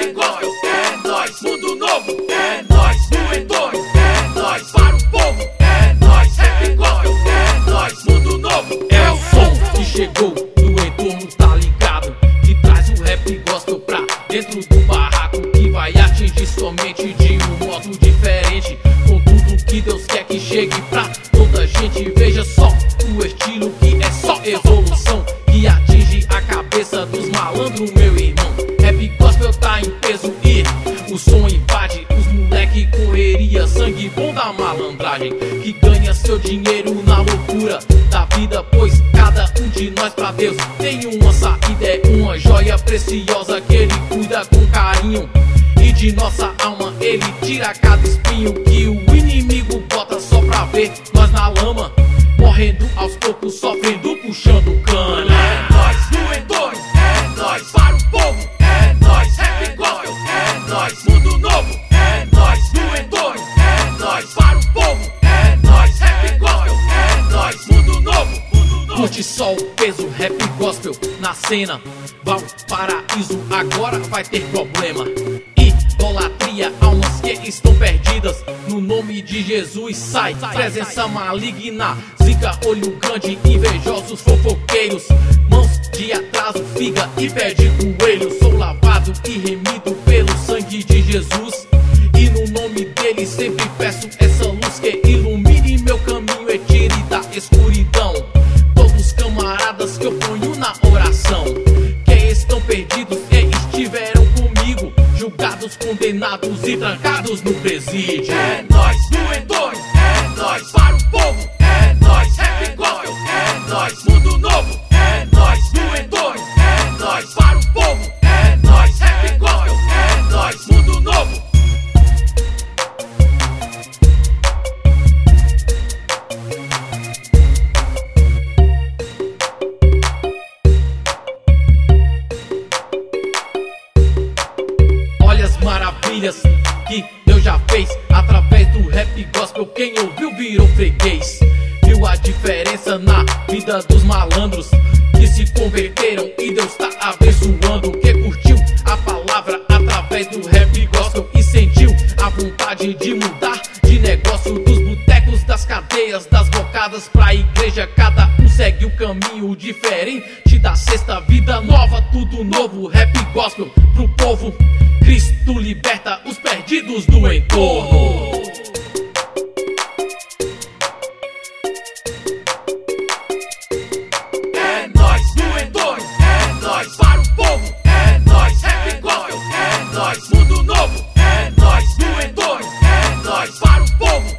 rap gospel, é nóis. Mundo novo, é nóis. Doentões, é nóis. Para o povo, é nóis. Rap gospel, é nóis. Mundo novo, é o som que chegou no entorno, tá ligado? Que traz o rap gospel pra dentro do barraco, que vai atingir somente de um modo diferente, com tudo que Deus quer que chegue pra toda gente. Veja só o estilo que é só evolução, que atinge a cabeça dos malandros, meu irmão. Rap gospel tá em peso e o som invade os moleque, correria, sangue bom da malandragem, que ganha seu dinheiro na loucura da vida, pois cada um de nós pra Deus tem uma saída, é uma joia preciosa que Ele cuida com carinho, e de nossa alma Ele tira cada espinho que o inimigo bota só pra ver nós na lama, morrendo aos poucos, sofrendo, puxando cana. É nóis. Doentões, é nóis. Para o povo, é nóis. Rap gospel, é nóis. Mundo novo, é nóis. Doentões, é nóis. Para o povo, é nóis. Rap gospel, é nóis. Mundo novo, mundo novo. Curte só o peso, rap gospel na cena. Valparaíso agora vai ter problema. Idolatria, almas que estão perdidas. No nome de Jesus sai presença maligna. Zica, olho grande, invejosos, fofoqueiros. Mãos de atraso, figa e pé de coelho. Sou lavado e remido pelo sangue de Jesus, e no nome dele sempre peço essa luz que ilumine meu caminho e tire da escuridão todos os camaradas que eu ponho na oração, que estão perdidos e estiveram comigo, julgados, condenados e trancados no presídio. É nóis. Doentões, é nóis. Para o povo, é nóis. Rap gospel, é nóis. Mundo novo, é nóis. Doentões, é nóis. Para o povo, é nóis. Rap gospel, é nóis. Mundo novo. Olha as maravilhas que Deus já fez através do rap gospel. Quem ouviu virou freguês, viu a diferença na vida dos malandros que se converteram e Deus tá abençoando. Que curtiu a palavra através do rap gospel e sentiu a vontade de mudar de negócio, dos botecos, das cadeias, das bocadas pra igreja. Cada um segue o caminho diferente da sexta vida nova, tudo novo. Rap gospel pro povo, Cristo liberta os perdidos do entorno. É nóis. Doentões, é nóis. Para o povo, é nóis. Rap gospel, é nóis. Mundo novo, é nóis. Doentões, é nóis. Para o povo,